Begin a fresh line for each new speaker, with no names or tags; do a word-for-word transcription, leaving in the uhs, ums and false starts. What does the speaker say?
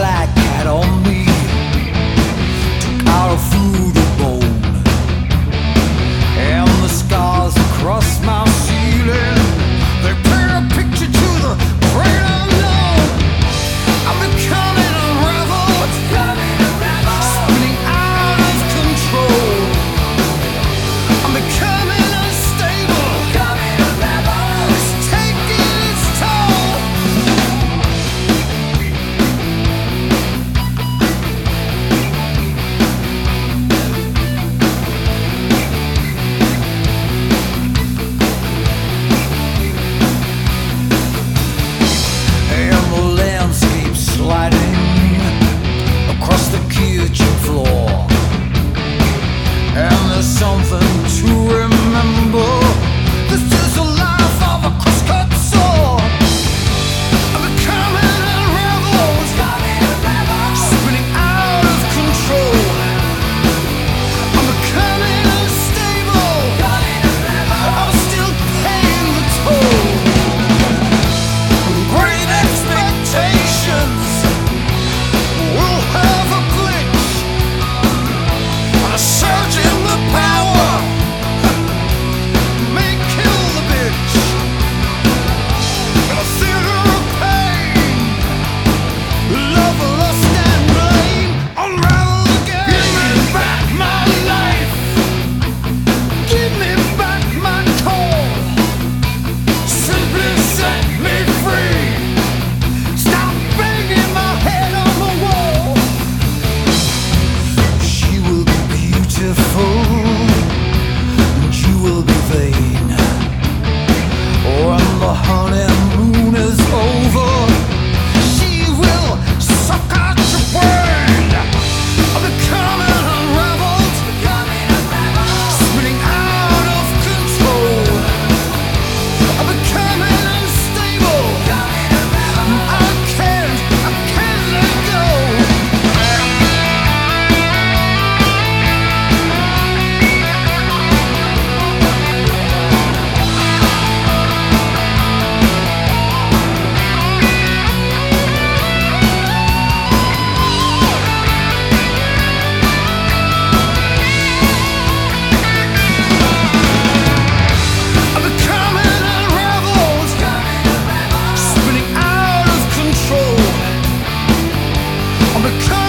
black cat on me, took out a voodoo bone, and the scars across my ceiling, they paint a picture to the great unknown. I'm becoming a rebel, spinning out of control. I'm becoming unstable, it's taking its toll. And the landscape sliding across the kitchen floor, and there's something to remember. This is the life of a cross-cut saw. I'm becoming unraveled, spinning out of control. I'm becoming unstable, I'm still paying the toll. Great expectations will have a glitch, a surge in the power may kill the bitch. In a theater of pain, love, lust and blame unravel again. Give me back my life, give me back my call. Simply set me free, stop banging my head on the wall. She will be beautiful, and you will be vain. When the honeymoon is over, she will suck out your brain. I'm becoming unraveled, spinning out of control. I'm becoming unstable, I can't, I can't let go. I'm becoming unraveled, spinning out of control. I'm becoming